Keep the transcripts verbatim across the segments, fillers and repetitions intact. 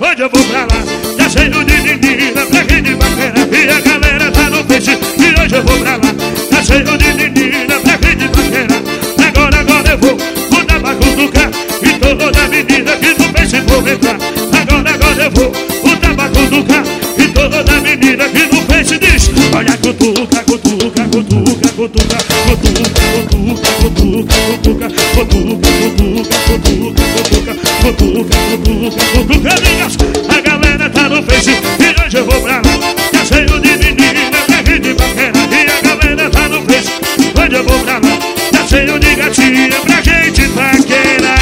hoje eu vou pra lá. Tá cheio de menina pra gente bacana. E a galera tá no Face, e hoje eu vou pra lá. Tá cheio de menina pra gente bacana. Agora, agora eu vou botar pra cutucar. E toda menina que no Face vou entrar. Agora, agora eu vou botar pra cutucar. E toda menina que no Face diz: olha, cutuca, cutuca, cutuca, cutuca, cutuca, cutuca, cutuca, cutuca, cutuca, cutuca, cutuca, cutuca, cutuca, cutuca, cutuca, amigas. A galera tá no Face e hoje eu vou pra lá. Tá cheio de menina pra gente bacana. E a galera tá no Face, hoje eu vou pra lá. Tá cheio de gatinha pra gente paquerar.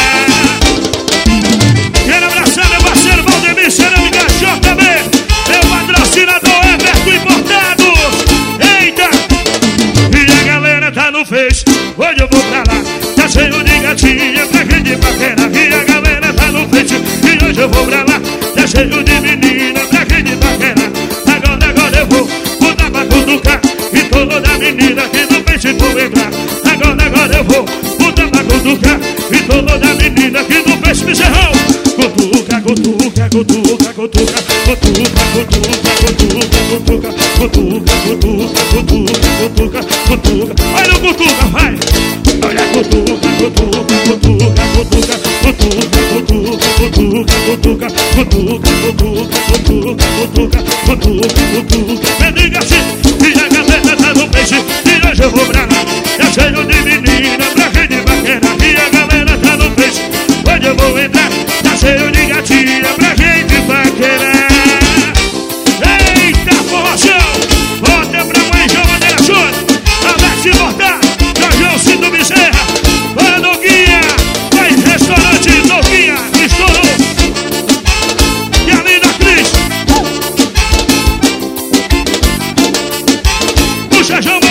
Quero abraçar meu parceiro Valdemir Cerâmica J B, meu patrocinador Everton Importados. Eita! E a galera tá no Face, hoje eu vou pra lá. Tá cheio de gatinha pra gente paquerar. E a galera tá no Face, e hoje eu vou pra lá. Tá cheio de menina pra gente paquerar. Agora, agora eu vou botar pra cutucar. E toda menina que no Face vou entrar. Agora, agora eu vou botar pra cutucar. E toda menina que no Face me cerrou. Cutuca, cutuca, cutuca, cutuca, cutuca, cutuca, cutuca, cutuca, cutuca, cutuca, cutuca, cutuca, cutuca. Olha o cutuca, vai! Olha cutuca, cutuca, cutuca, cutuca, cutuca, cutuca, cutuca, cutuca, cutuca, cutuca, cutuca, cutuca, cutuca, cutuca. Me diga assim, e a galera tá no Face, e hoje eu vou pra lá. Tá cheio de menina pra gente bacana. E a galera tá no Face, hoje eu vou entrar. Tá cheio de gatinha pra gente paquerar. Eita, forrozão! Bota pra mãe João Madeira Júnior, Alex Imortal, Jorge Cido Bezerra, a Noguinha, vai restaurante Noguinha, estourou. E a linda Cris, puxa João.